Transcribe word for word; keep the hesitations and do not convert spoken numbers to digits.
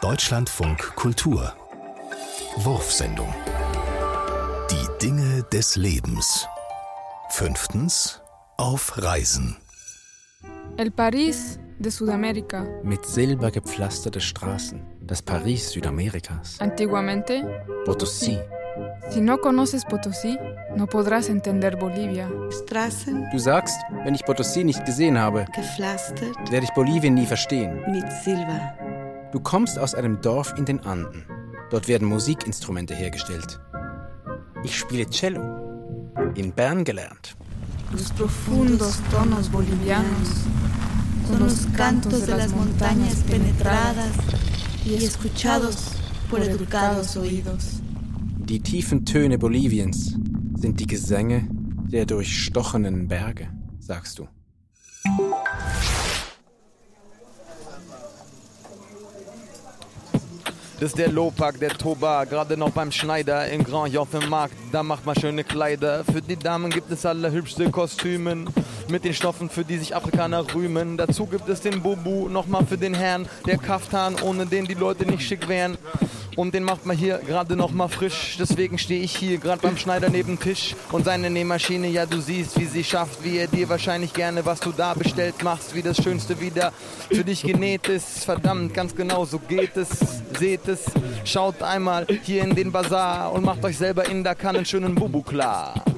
Deutschlandfunk Kultur Wurfsendung. Die Dinge des Lebens. Fünftens. Auf Reisen. El París de Sudamérica. Mit Silber gepflasterte Straßen. Das Paris Südamerikas. Antiguamente, Potosí. Si no conoces Potosí, no podrás entender Bolivia. Straßen. Du sagst, wenn ich Potosí nicht gesehen habe, Gepflastert. werde ich Bolivien nie verstehen. Mit Silber. Du kommst aus einem Dorf in den Anden. Dort werden Musikinstrumente hergestellt. Ich spiele Cello. In Bern gelernt. Los profundos tonos bolivianos son los cantos de las montañas penetradas y escuchados por educados oídos. Die tiefen Töne Boliviens sind die Gesänge der durchstochenen Berge, sagst du. Das ist der Lopak, der Toba, gerade noch beim Schneider im Grand Joff im Markt. Da macht man schöne Kleider. Für die Damen gibt es allerhübschste Kostümen mit den Stoffen, für die sich Afrikaner rühmen. Dazu gibt es den Bubu, nochmal für den Herrn, der Kaftan, ohne den die Leute nicht schick wären. Und den macht man hier gerade noch mal frisch. Deswegen stehe ich hier gerade beim Schneider neben Tisch. Und seine Nähmaschine, ja du siehst, wie sie schafft. Wie er dir wahrscheinlich gerne, was du da bestellt machst. Wie das Schönste wieder für dich genäht ist. Verdammt, ganz genau so geht es. Seht es, schaut einmal hier in den Bazar. Und macht euch selber in der Kanne einen schönen Bubu klar.